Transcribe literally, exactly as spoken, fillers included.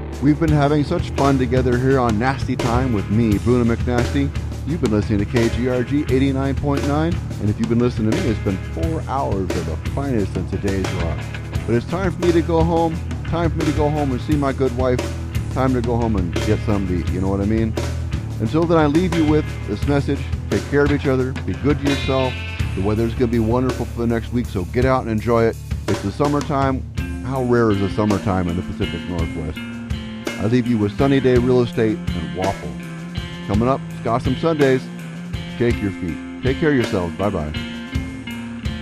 We've been having such fun together here on Nasty Time with me, Bruno McNasty. You've been listening to K G R G eighty-nine point nine, and if you've been listening to me, it's been four hours of the finest in today's rock. But it's time for me to go home, time for me to go home and see my good wife, time to go home and get some to eat, you know what I mean? Until then, I leave you with this message: take care of each other, be good to yourself. The weather's going to be wonderful for the next week, so get out and enjoy it. It's the summertime. How rare is the summertime in the Pacific Northwest? I leave you with Sunny Day Real Estate and Waffle. Coming up, Scossum Sundays. Shake your feet. Take care of yourselves. Bye-bye.